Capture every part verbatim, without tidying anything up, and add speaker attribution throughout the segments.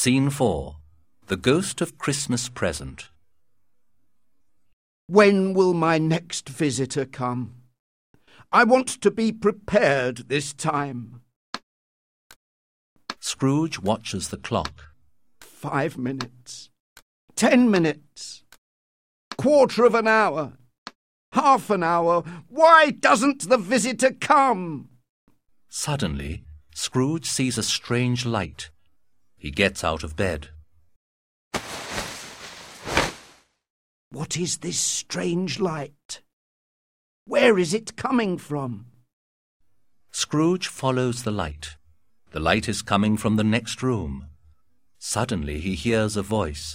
Speaker 1: Scene four. The Ghost of Christmas Present.
Speaker 2: When will my next visitor come? I want to be prepared this time.
Speaker 1: Scrooge watches the clock.
Speaker 2: Five minutes. Ten minutes. Quarter of an hour. Half an hour. Why doesn't the visitor come?
Speaker 1: Suddenly, Scrooge sees a strange light. He gets out of bed.
Speaker 2: What is this strange light? Where is it coming from?
Speaker 1: Scrooge follows the light. The light is coming from the next room. Suddenly he hears a voice.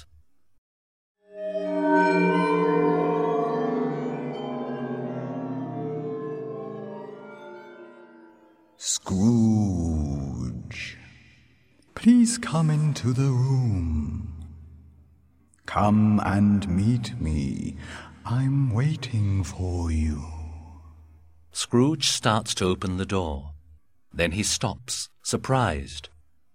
Speaker 3: Scrooge, please come into the room. Come and meet me. I'm waiting for you.
Speaker 1: Scrooge starts to open the door. Then he stops, surprised.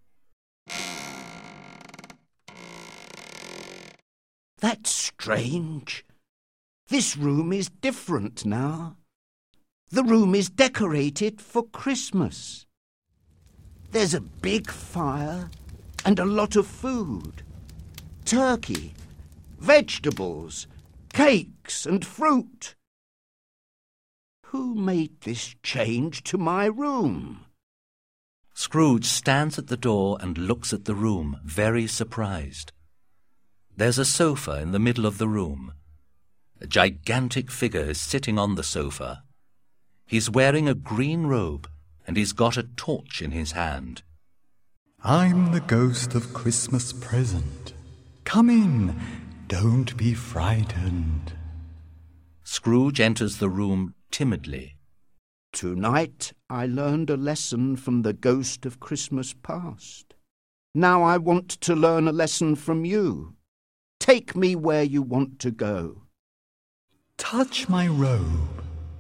Speaker 2: That's strange. This room is different now. The room is decorated for Christmas. There's a big fire and a lot of food. Turkey, vegetables, cakes and fruit. Who made this change to my room?
Speaker 1: Scrooge stands at the door and looks at the room, very surprised. There's a sofa in the middle of the room. A gigantic figure is sitting on the sofa. He's wearing a green robe and he's got a torch in his hand.
Speaker 3: I'm the ghost of Christmas present. Come in. Don't be frightened.
Speaker 1: Scrooge enters the room timidly.
Speaker 2: Tonight I learned a lesson from the ghost of Christmas past. Now I want to learn a lesson from you. Take me where you want to go.
Speaker 3: Touch my robe.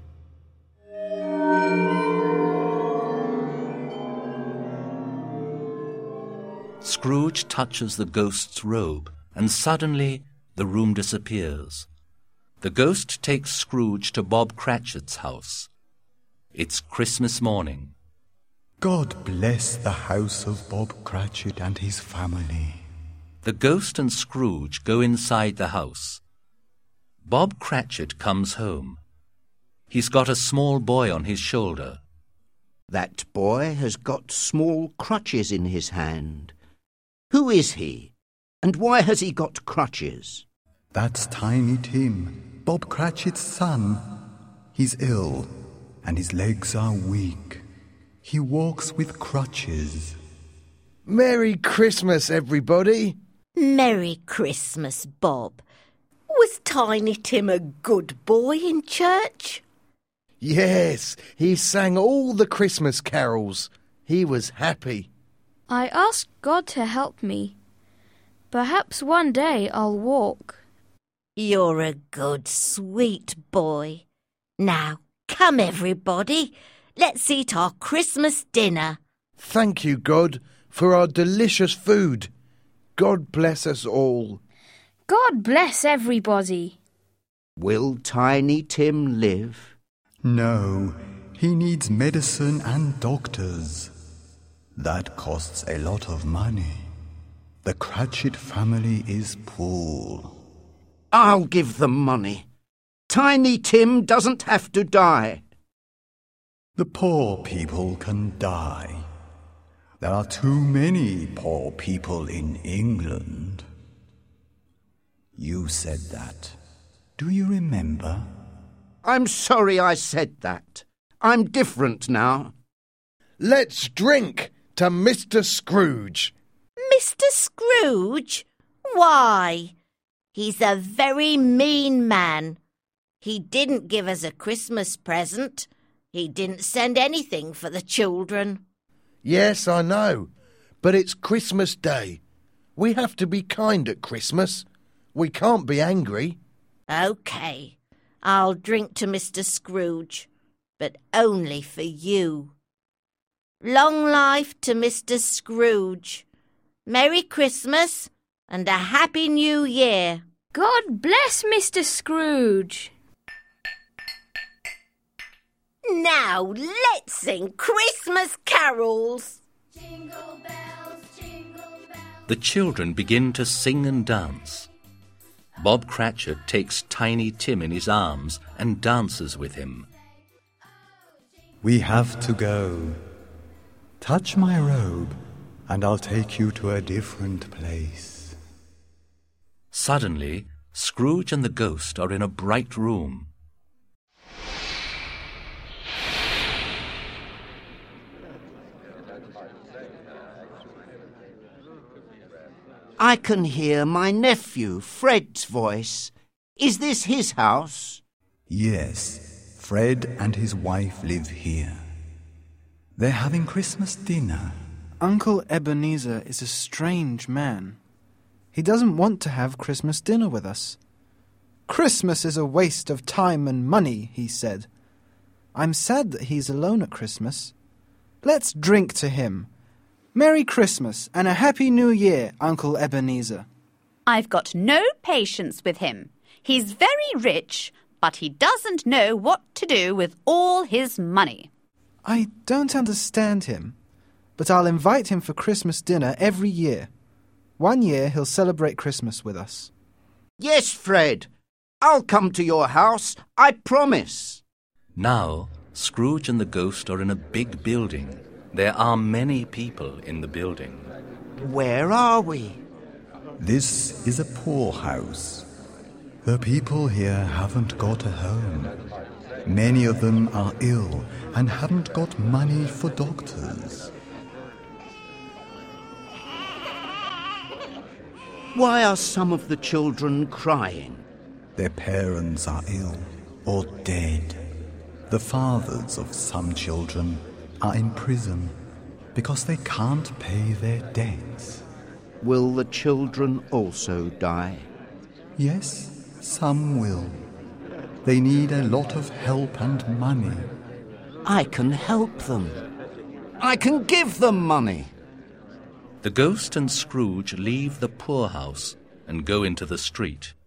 Speaker 1: Scrooge touches the ghost's robe, and suddenly the room disappears. The ghost takes Scrooge to Bob Cratchit's house. It's Christmas morning.
Speaker 3: God bless the house of Bob Cratchit and his family.
Speaker 1: The ghost and Scrooge go inside the house. Bob Cratchit comes home. He's got a small boy on his shoulder.
Speaker 2: That boy has got small crutches in his hand. Who is he, and why has he got crutches?
Speaker 3: That's Tiny Tim, Bob Cratchit's son. He's ill, and his legs are weak. He walks with crutches.
Speaker 4: Merry Christmas, everybody!
Speaker 5: Merry Christmas, Bob. Was Tiny Tim a good boy in church?
Speaker 4: Yes, he sang all the Christmas carols. He was happy.
Speaker 6: I asked God to help me. Perhaps one day I'll walk.
Speaker 5: You're a good, sweet boy. Now, come everybody. Let's eat our Christmas dinner.
Speaker 4: Thank you, God, for our delicious food. God bless us all.
Speaker 6: God bless everybody.
Speaker 2: Will Tiny Tim live?
Speaker 3: No, he needs medicine and doctors. That costs a lot of money. The Cratchit family is poor.
Speaker 2: I'll give them money. Tiny Tim doesn't have to die.
Speaker 3: The poor people can die. There are too many poor people in England. You said that. Do you remember?
Speaker 2: I'm sorry I said that. I'm different now.
Speaker 4: Let's drink to Mister Scrooge.
Speaker 5: Mister Scrooge? Why? He's a very mean man. He didn't give us a Christmas present. He didn't send anything for the children.
Speaker 4: Yes, I know, but it's Christmas Day. We have to be kind at Christmas. We can't be angry.
Speaker 5: OK, I'll drink to Mister Scrooge, but only for you. Long life to Mister Scrooge. Merry Christmas and a Happy New Year.
Speaker 6: God bless Mister Scrooge.
Speaker 5: Now let's sing Christmas carols.
Speaker 7: Jingle bells, jingle bells.
Speaker 1: The children begin to sing and dance. Bob Cratchit takes Tiny Tim in his arms and dances with him.
Speaker 3: We have to go. Touch my robe, and I'll take you to a different place.
Speaker 1: Suddenly, Scrooge and the ghost are in a bright room.
Speaker 2: I can hear my nephew, Fred's voice. Is this his house?
Speaker 3: Yes, Fred and his wife live here. They're having Christmas dinner.
Speaker 8: Uncle Ebenezer is a strange man. He doesn't want to have Christmas dinner with us. Christmas is a waste of time and money, he said. I'm sad that he's alone at Christmas. Let's drink to him. Merry Christmas and a Happy New Year, Uncle Ebenezer.
Speaker 9: I've got no patience with him. He's very rich, but he doesn't know what to do with all his money.
Speaker 8: I don't understand him, but I'll invite him for Christmas dinner every year. One year he'll celebrate Christmas with us.
Speaker 2: Yes, Fred. I'll come to your house, I promise.
Speaker 1: Now, Scrooge and the ghost are in a big building. There are many people in the building.
Speaker 2: Where are we?
Speaker 3: This is a poorhouse. The people here haven't got a home. Many of them are ill and haven't got money for doctors.
Speaker 2: Why are some of the children crying?
Speaker 3: Their parents are ill or dead. The fathers of some children are in prison because they can't pay their debts.
Speaker 2: Will the children also die?
Speaker 3: Yes, some will. They need a lot of help and money.
Speaker 2: I can help them. I can give them money.
Speaker 1: The ghost and Scrooge leave the poorhouse and go into the street.